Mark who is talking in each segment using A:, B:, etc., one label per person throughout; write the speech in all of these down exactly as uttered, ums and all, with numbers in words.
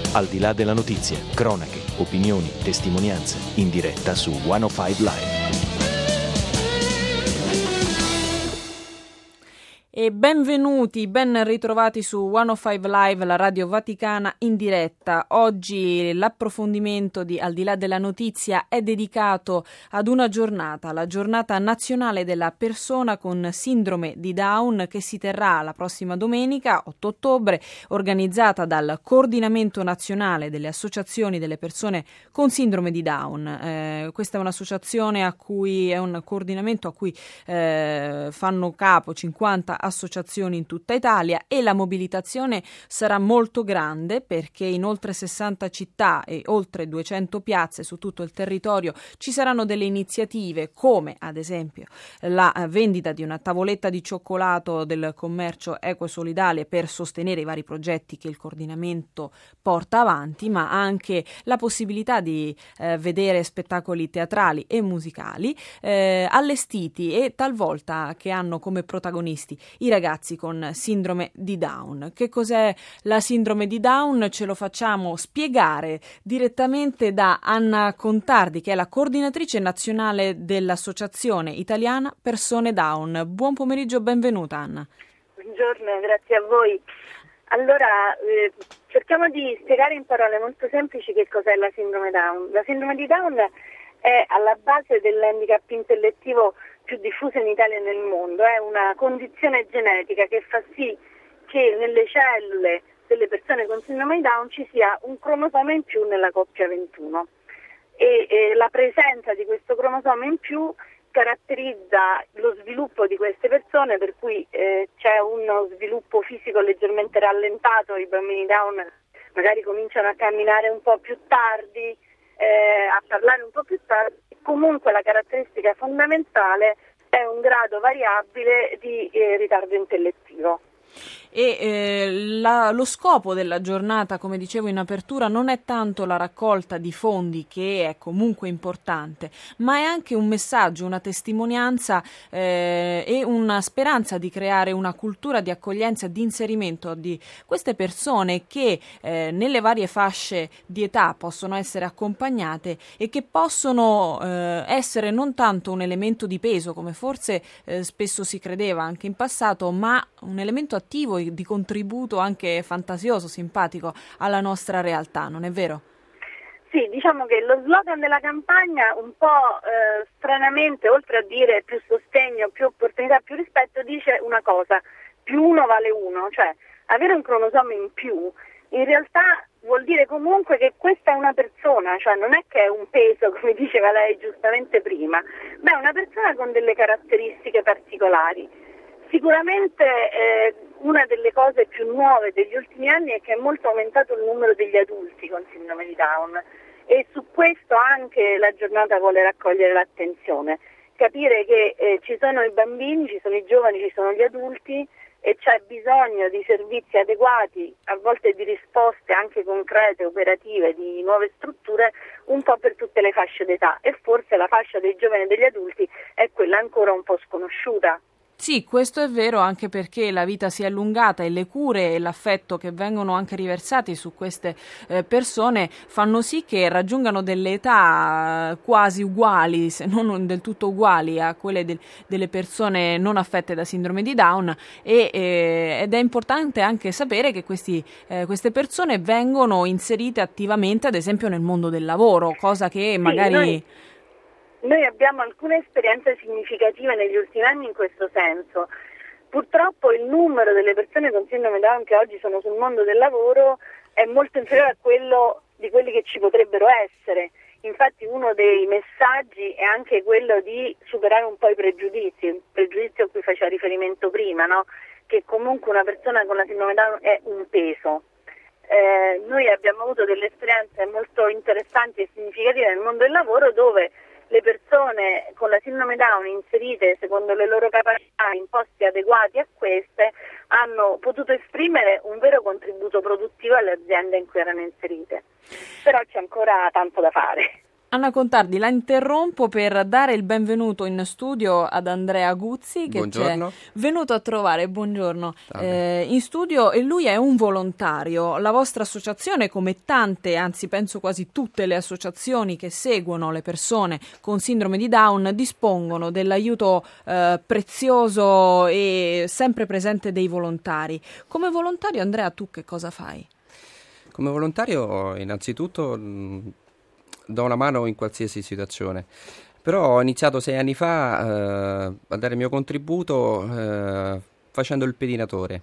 A: Al di là della notizia, cronache, opinioni, testimonianze, in diretta su centocinque Live.
B: E benvenuti, ben ritrovati su centocinque Live, la radio vaticana in diretta. Oggi l'approfondimento di Al di là della notizia è dedicato ad una giornata, la giornata nazionale della persona con sindrome di Down, che si terrà la prossima domenica, otto ottobre, organizzata dal Coordinamento Nazionale delle Associazioni delle Persone con Sindrome di Down. Eh, questa è un'associazione a cui è un coordinamento a cui eh, fanno capo cinquanta associazioni in tutta Italia, e la mobilitazione sarà molto grande perché in oltre sessanta città e oltre duecento piazze su tutto il territorio ci saranno delle iniziative come ad esempio la vendita di una tavoletta di cioccolato del commercio equo e solidale per sostenere i vari progetti che il coordinamento porta avanti, ma anche la possibilità di eh, vedere spettacoli teatrali e musicali eh, allestiti e talvolta che hanno come protagonisti i ragazzi con sindrome di Down. Che cos'è la sindrome di Down? Ce lo facciamo spiegare direttamente da Anna Contardi, che è la coordinatrice nazionale dell'Associazione Italiana Persone Down. Buon pomeriggio, benvenuta Anna.
C: Buongiorno, grazie a voi. Allora, eh, cerchiamo di spiegare in parole molto semplici che cos'è la sindrome Down. La sindrome di Down è alla base dell'handicap intellettivo più diffusa in Italia e nel mondo. È una condizione genetica che fa sì che nelle cellule delle persone con sindrome di Down ci sia un cromosoma in più nella coppia ventuno, e, e la presenza di questo cromosoma in più caratterizza lo sviluppo di queste persone, per cui eh, c'è uno sviluppo fisico leggermente rallentato. I bambini Down magari cominciano a camminare un po' più tardi, eh, a parlare un po' più tardi. Comunque la caratteristica fondamentale è un grado variabile di eh, ritardo intellettivo.
B: E eh, la, lo scopo della giornata, come dicevo in apertura, non è tanto la raccolta di fondi, che è comunque importante, ma è anche un messaggio, una testimonianza eh, e una speranza di creare una cultura di accoglienza e di inserimento di queste persone che eh, nelle varie fasce di età possono essere accompagnate e che possono eh, essere non tanto un elemento di peso, come forse eh, spesso si credeva anche in passato, ma un elemento attivo di contributo anche fantasioso, simpatico alla nostra realtà, non è vero?
C: Sì, diciamo che lo slogan della campagna un po' eh, stranamente, oltre a dire più sostegno, più opportunità, più rispetto, dice una cosa: più uno vale uno, cioè avere un cromosoma in più in realtà vuol dire comunque che questa è una persona, cioè non è che è un peso, come diceva lei giustamente prima, ma è una persona con delle caratteristiche particolari. Sicuramente eh, una delle cose più nuove degli ultimi anni è che è molto aumentato il numero degli adulti con sindrome di Down, e su questo anche la giornata vuole raccogliere l'attenzione, capire che eh, ci sono i bambini, ci sono i giovani, ci sono gli adulti, e c'è bisogno di servizi adeguati, a volte di risposte anche concrete, operative, di nuove strutture, un po' per tutte le fasce d'età, e forse la fascia dei giovani e degli adulti è quella ancora un po' sconosciuta.
B: Sì, questo è vero, anche perché la vita si è allungata e le cure e l'affetto che vengono anche riversati su queste eh, persone fanno sì che raggiungano delle età quasi uguali, se non del tutto uguali a quelle del, delle persone non affette da sindrome di Down, e, eh, ed è importante anche sapere che questi, eh, queste persone vengono inserite attivamente, ad esempio, nel mondo del lavoro, cosa che magari...
C: Sì, noi... Noi abbiamo alcune esperienze significative negli ultimi anni in questo senso. Purtroppo il numero delle persone con sindrome Down che oggi sono sul mondo del lavoro è molto inferiore a quello di quelli che ci potrebbero essere. Infatti uno dei messaggi è anche quello di superare un po' i pregiudizi, il pregiudizio a cui faceva riferimento prima, no? Che comunque una persona con la sindrome Down è un peso. Eh, noi abbiamo avuto delle esperienze molto interessanti e significative nel mondo del lavoro, dove le persone con la sindrome Down inserite secondo le loro capacità in posti adeguati a queste hanno potuto esprimere un vero contributo produttivo alle aziende in cui erano inserite. Però c'è ancora tanto da fare.
B: Anna Contardi, la interrompo per dare il benvenuto in studio ad Andrea Guzzi, che
D: buongiorno.
B: C'è venuto a trovare, buongiorno, eh, in studio, e lui è un volontario. La vostra associazione, come tante, anzi penso quasi tutte le associazioni che seguono le persone con sindrome di Down, dispongono dell'aiuto eh, prezioso e sempre presente dei volontari. Come volontario, Andrea, tu che cosa fai?
D: Come volontario, innanzitutto mh, do una mano in qualsiasi situazione, però ho iniziato sei anni fa eh, a dare il mio contributo eh, facendo il pedinatore,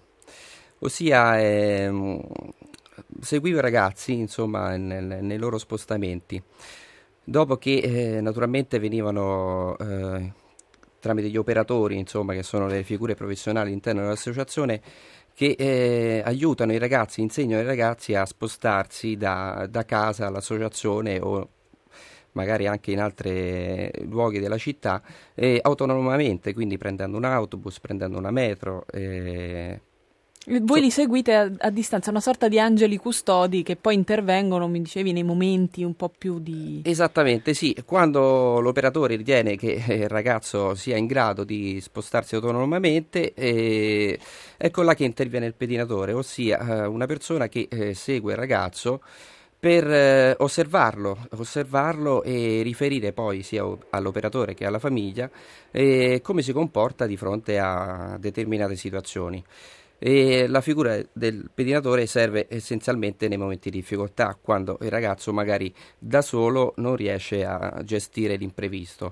D: ossia eh, seguivo i ragazzi insomma nel, nei loro spostamenti, dopo che eh, naturalmente venivano eh, tramite gli operatori, insomma, che sono le figure professionali all'interno dell'associazione, che eh, aiutano i ragazzi, insegnano ai ragazzi a spostarsi da, da casa all'associazione o magari anche in altri luoghi della città, eh, autonomamente, quindi prendendo un autobus, prendendo una metro. Eh.
B: Voi li seguite a, a distanza, una sorta di angeli custodi che poi intervengono, mi dicevi, nei momenti un po' più di...
D: Esattamente, sì. Quando l'operatore ritiene che il ragazzo sia in grado di spostarsi autonomamente, eh, ecco là che interviene il pedinatore, ossia eh, una persona che eh, segue il ragazzo per eh, osservarlo, osservarlo e riferire poi sia all'operatore che alla famiglia eh, come si comporta di fronte a determinate situazioni. E la figura del pedinatore serve essenzialmente nei momenti di difficoltà, quando il ragazzo magari da solo non riesce a gestire l'imprevisto.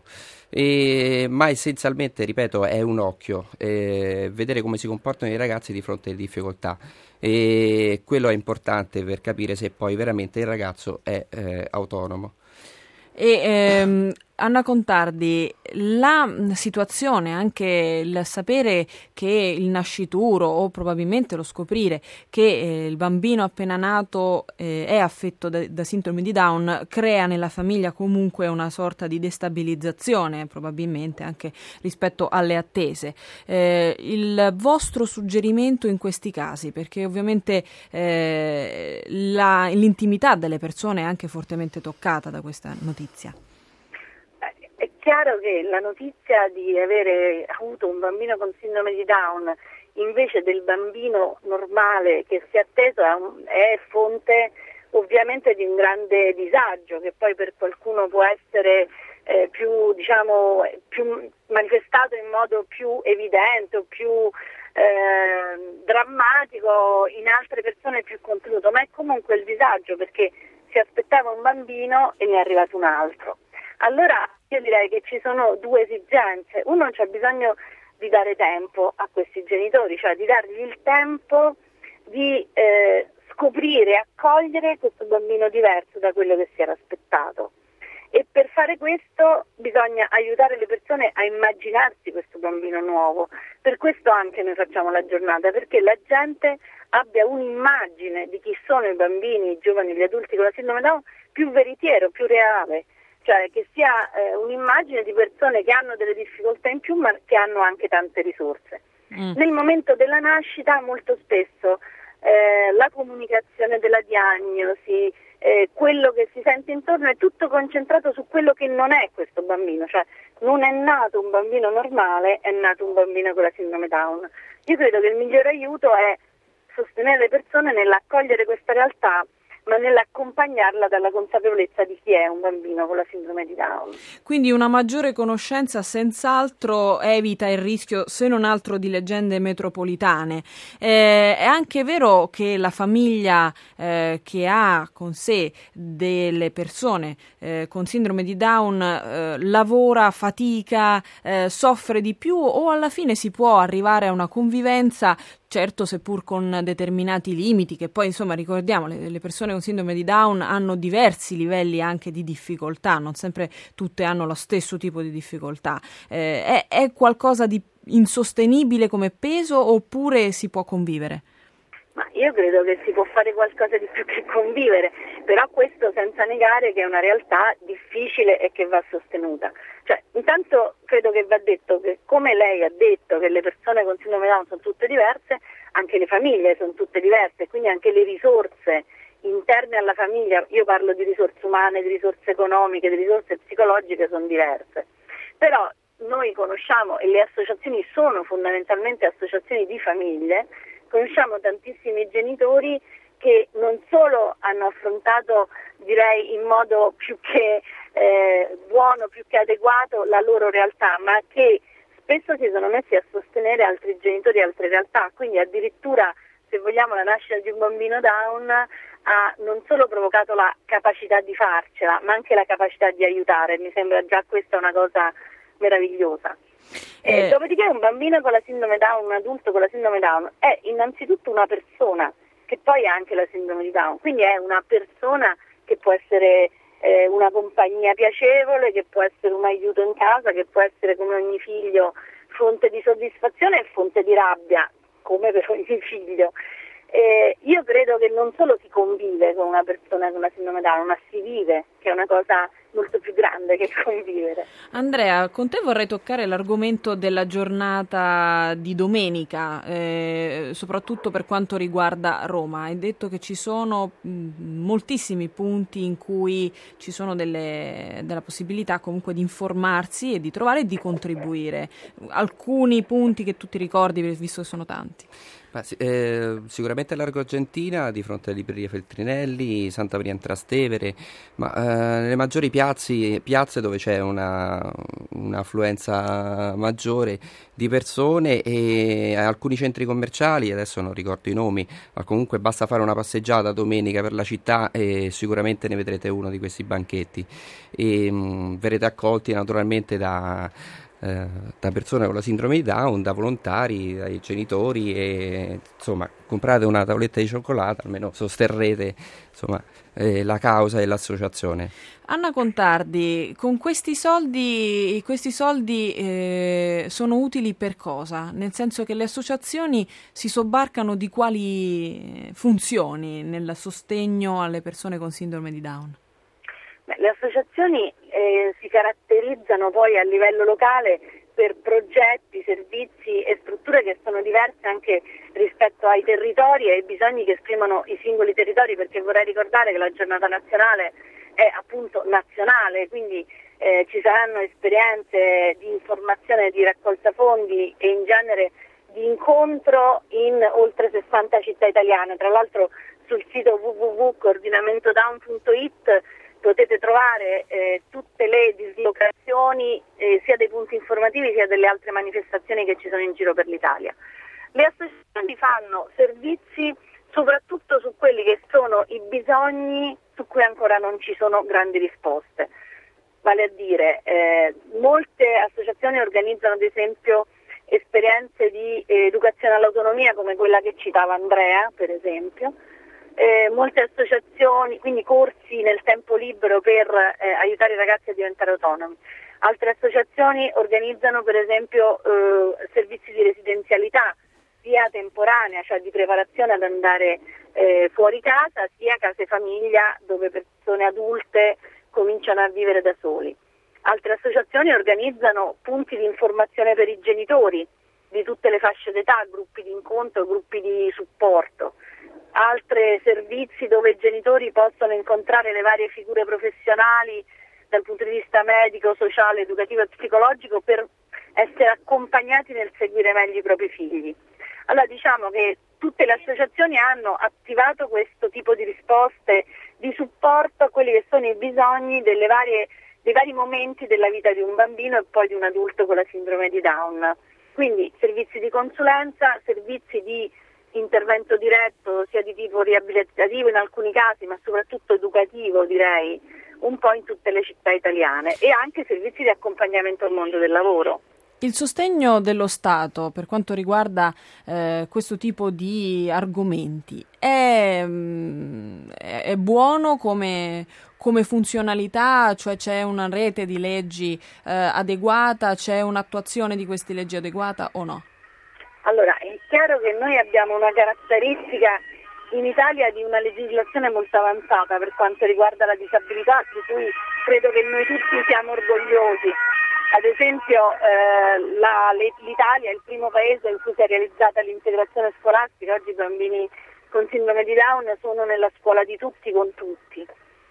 D: E, ma essenzialmente, ripeto, è un occhio, eh, vedere come si comportano i ragazzi di fronte alle difficoltà, e quello è importante per capire se poi veramente il ragazzo è eh, autonomo.
B: E ehm, Anna Contardi, la situazione, anche il sapere che il nascituro o probabilmente lo scoprire che eh, il bambino appena nato eh, è affetto da, da sindrome di Down, crea nella famiglia comunque una sorta di destabilizzazione, probabilmente anche rispetto alle attese. Eh, il vostro suggerimento in questi casi, perché ovviamente eh, la, l'intimità delle persone è anche fortemente toccata da questa notizia.
C: È chiaro che la notizia di avere avuto un bambino con sindrome di Down invece del bambino normale che si è atteso è fonte ovviamente di un grande disagio, che poi per qualcuno può essere eh, più, diciamo, più manifestato in modo più evidente o più eh, drammatico, in altre persone più contenuto, ma è comunque il disagio perché si aspettava un bambino e ne è arrivato un altro. Allora io direi che ci sono due esigenze. Uno, c'è bisogno di dare tempo a questi genitori, cioè di dargli il tempo di eh, scoprire e accogliere questo bambino diverso da quello che si era aspettato. E per fare questo bisogna aiutare le persone a immaginarsi questo bambino nuovo. Per questo anche noi facciamo la giornata, perché la gente abbia un'immagine di chi sono i bambini, i giovani, gli adulti con la sindrome Down più veritiero, più reale. Cioè che sia eh, un'immagine di persone che hanno delle difficoltà in più ma che hanno anche tante risorse. Mm. Nel momento della nascita molto spesso eh, la comunicazione della diagnosi, eh, quello che si sente intorno è tutto concentrato su quello che non è questo bambino, cioè non è nato un bambino normale, è nato un bambino con la sindrome Down. Io credo che il migliore aiuto è sostenere le persone nell'accogliere questa realtà, ma nell'accompagnarla dalla consapevolezza di chi è un bambino con la sindrome di Down.
B: Quindi una maggiore conoscenza senz'altro evita il rischio, se non altro, di leggende metropolitane. Eh, è anche vero che la famiglia eh, che ha con sé delle persone eh, con sindrome di Down eh, lavora, fatica, eh, soffre di più, o alla fine si può arrivare a una convivenza, certo seppur con determinati limiti, che poi insomma ricordiamo le, le persone con sindrome di Down hanno diversi livelli anche di difficoltà, non sempre tutte hanno lo stesso tipo di difficoltà. Eh, è, è qualcosa di insostenibile come peso oppure si può convivere?
C: Ma io credo che si può fare qualcosa di più che convivere, però questo senza negare che è una realtà difficile e che va sostenuta. Cioè, intanto credo che va detto che, come lei ha detto, che le persone con sindrome Down sono tutte diverse, anche le famiglie sono tutte diverse, quindi anche le risorse interne alla famiglia, io parlo di risorse umane, di risorse economiche, di risorse psicologiche, sono diverse. Però noi conosciamo, e le associazioni sono fondamentalmente associazioni di famiglie, conosciamo tantissimi genitori che non solo hanno affrontato, direi in modo più che eh, buono, più che adeguato la loro realtà, ma che spesso si sono messi a sostenere altri genitori e altre realtà, quindi addirittura, se vogliamo, la nascita di un bambino Down ha non solo provocato la capacità di farcela, ma anche la capacità di aiutare. Mi sembra già questa una cosa meravigliosa. Eh, eh. Dopodiché un bambino con la sindrome Down, un adulto con la sindrome Down, è innanzitutto una persona che poi ha anche la sindrome di Down, quindi è una persona che può essere eh, una compagnia piacevole, che può essere un aiuto in casa, che può essere, come ogni figlio, fonte di soddisfazione e fonte di rabbia, come per ogni figlio. Eh, io credo che non solo si convive con una persona con la sindrome Down, ma si vive, che è una cosa molto più grande che convivere.
B: Andrea, con te vorrei toccare l'argomento della giornata di domenica, eh, soprattutto per quanto riguarda Roma. Hai detto che ci sono mh, moltissimi punti in cui ci sono delle, della possibilità comunque di informarsi e di trovare e di contribuire. Alcuni punti che tu ti ricordi, visto che sono tanti.
D: Ma, eh, sicuramente Largo Argentina, di fronte alle librerie Feltrinelli, Santa Maria in Trastevere, ma eh, nelle maggiori piazze, piazze dove c'è una, un'affluenza maggiore di persone, e alcuni centri commerciali, adesso non ricordo i nomi, ma comunque basta fare una passeggiata domenica per la città e sicuramente ne vedrete uno di questi banchetti e mh, verrete accolti naturalmente da... da persone con la sindrome di Down, da volontari, dai genitori, e insomma comprate una tavoletta di cioccolata, almeno sosterrete insomma eh, la causa e l'associazione.
B: Anna Contardi, con questi soldi, questi soldi eh, sono utili per cosa? Nel senso che le associazioni si sobbarcano di quali funzioni nel sostegno alle persone con sindrome di Down?
C: Beh, le associazioni eh, si caratterizzano poi a livello locale per progetti, servizi e strutture che sono diverse anche rispetto ai territori e ai bisogni che esprimono i singoli territori, perché vorrei ricordare che la giornata nazionale è appunto nazionale, quindi eh, ci saranno esperienze di informazione, di raccolta fondi e in genere di incontro in oltre sessanta città italiane. Tra l'altro sul sito w w w punto coordinamento down punto i t potete trovare eh, tutte le dislocazioni eh, sia dei punti informativi sia delle altre manifestazioni che ci sono in giro per l'Italia. Le associazioni fanno servizi soprattutto su quelli che sono i bisogni su cui ancora non ci sono grandi risposte. Vale a dire, eh, molte associazioni organizzano ad esempio esperienze di eh, educazione all'autonomia come quella che citava Andrea, per esempio. Eh, molte associazioni, quindi corsi nel tempo libero per eh, aiutare i ragazzi a diventare autonomi. Altre associazioni organizzano per esempio eh, servizi di residenzialità, sia temporanea, cioè di preparazione ad andare eh, fuori casa, sia case famiglia dove persone adulte cominciano a vivere da soli. Altre associazioni organizzano punti di informazione per i genitori di tutte le fasce d'età, gruppi di incontro, gruppi di supporto. Altri servizi dove i genitori possono incontrare le varie figure professionali dal punto di vista medico, sociale, educativo e psicologico per essere accompagnati nel seguire meglio i propri figli. Allora diciamo che tutte le associazioni hanno attivato questo tipo di risposte di supporto a quelli che sono i bisogni delle varie, dei vari momenti della vita di un bambino e poi di un adulto con la sindrome di Down. Quindi servizi di consulenza, servizi di intervento diretto sia di tipo riabilitativo in alcuni casi, ma soprattutto educativo, direi, un po' in tutte le città italiane, e anche servizi di accompagnamento al mondo del lavoro.
B: Il sostegno dello Stato per quanto riguarda eh, questo tipo di argomenti è, è buono come, come funzionalità, cioè c'è una rete di leggi eh, adeguata, c'è un'attuazione di queste leggi adeguata o no?
C: Allora, è chiaro che noi abbiamo una caratteristica in Italia di una legislazione molto avanzata per quanto riguarda la disabilità, di cui credo che noi tutti siamo orgogliosi. Ad esempio eh, la, l'Italia è il primo paese in cui si è realizzata l'integrazione scolastica. Oggi i bambini con sindrome di Down sono nella scuola di tutti con tutti.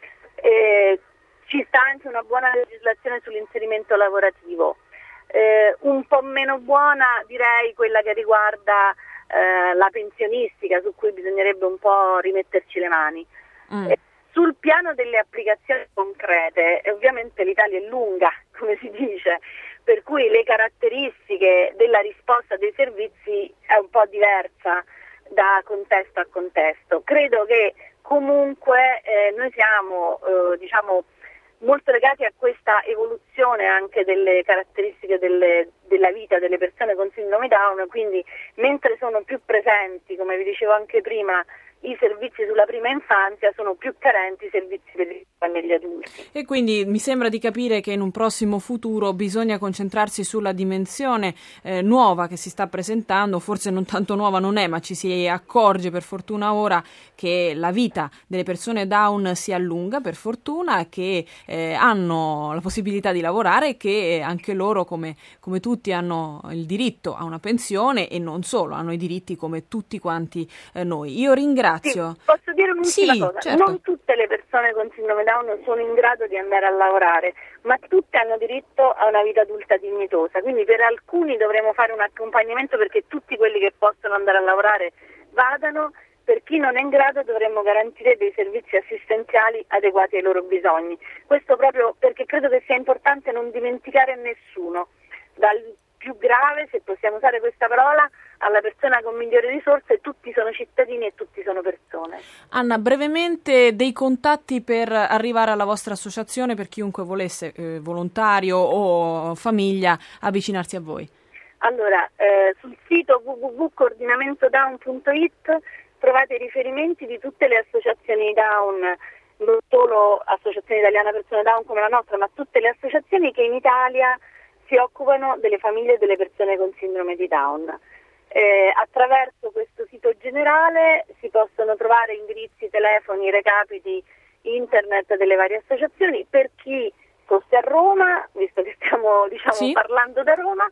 C: Eh, ci sta anche una buona legislazione sull'inserimento lavorativo, eh, un po' meno buona direi quella che riguarda eh, la pensionistica, su cui bisognerebbe un po' rimetterci le mani. Mm. Eh, sul piano delle applicazioni concrete, ovviamente l'Italia è lunga, come si dice, per cui le caratteristiche della risposta dei servizi è un po' diversa da contesto a contesto. Credo che comunque eh, noi siamo eh, diciamo molto legati a questa evoluzione anche delle caratteristiche delle, della vita delle persone con sindrome Down, quindi mentre sono più presenti, come vi dicevo anche prima, i servizi sulla prima infanzia, sono più carenti i servizi per i famiglie adulti.
B: E quindi mi sembra di capire che in un prossimo futuro bisogna concentrarsi sulla dimensione eh, nuova che si sta presentando, forse non tanto nuova non è, ma ci si accorge per fortuna ora che la vita delle persone Down si allunga, per fortuna, che eh, hanno la possibilità di lavorare e che anche loro, come, come tutti, hanno il diritto a una pensione e non solo, hanno i diritti come tutti quanti eh, noi. Io ringrazio.
C: Sì, posso dire un'ultima
B: sì,
C: cosa?
B: Certo.
C: Non tutte le persone con sindrome Down sono in grado di andare a lavorare, ma tutte hanno diritto a una vita adulta dignitosa, quindi per alcuni dovremo fare un accompagnamento perché tutti quelli che possono andare a lavorare vadano, per chi non è in grado dovremmo garantire dei servizi assistenziali adeguati ai loro bisogni. Questo proprio perché credo che sia importante non dimenticare nessuno, dal più grave, se possiamo usare questa parola, alla persona con migliori risorse, tutti sono cittadini e tutti sono persone.
B: Anna, brevemente dei contatti per arrivare alla vostra associazione per chiunque volesse, eh, volontario o famiglia, avvicinarsi a voi.
C: Allora, eh, sul sito w w w punto coordinamento down punto i t trovate i riferimenti di tutte le associazioni Down, non solo Associazione Italiana Persone Down come la nostra, ma tutte le associazioni che in Italia si occupano delle famiglie delle persone con sindrome di Down. Eh, attraverso questo sito generale si possono trovare indirizzi, telefoni, recapiti, internet delle varie associazioni. Per chi fosse a Roma, visto che stiamo diciamo,
B: sì.
C: parlando da Roma,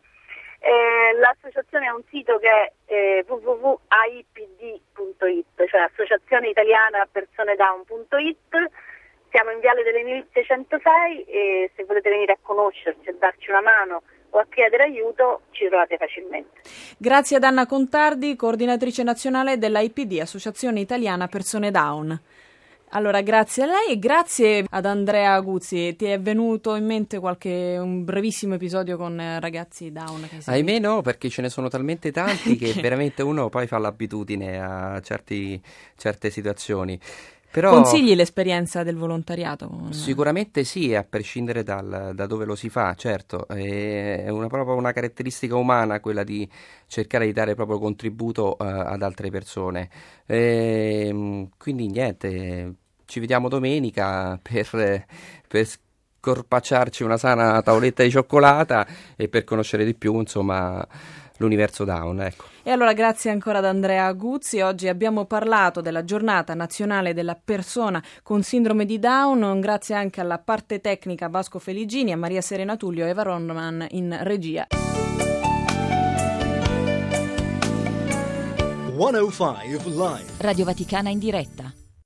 C: eh, l'associazione ha un sito che è eh, w w w punto a i p d punto i t, cioè Associazione Italiana Persone Down punto i t. Siamo in Viale delle Milizie centosei e se volete venire a conoscerci e darci una mano o a chiedere aiuto ci trovate facilmente.
B: Grazie ad Anna Contardi, coordinatrice nazionale dell'A I P D, Associazione Italiana Persone Down. Allora, grazie a lei e grazie ad Andrea Aguzzi. Ti è venuto in mente qualche un brevissimo episodio con ragazzi Down? Che
D: Ahimè no, perché ce ne sono talmente tanti che veramente uno poi fa l'abitudine a certi, certe situazioni. Però,
B: consigli l'esperienza del volontariato?
D: Sicuramente sì, a prescindere dal, da dove lo si fa, certo, è una, proprio una caratteristica umana quella di cercare di dare proprio contributo uh, ad altre persone. E, quindi niente, ci vediamo domenica per, per scorpacciarci una sana tavoletta di cioccolata e per conoscere di più, insomma, l'universo Down, ecco.
B: E allora grazie ancora ad Andrea Aguzzi. Oggi abbiamo parlato della giornata nazionale della persona con sindrome di Down, grazie anche alla parte tecnica Vasco Feligini, a Maria Serena Tullio e Eva Ronman in regia.
E: centocinque Live.
F: Radio Vaticana in diretta.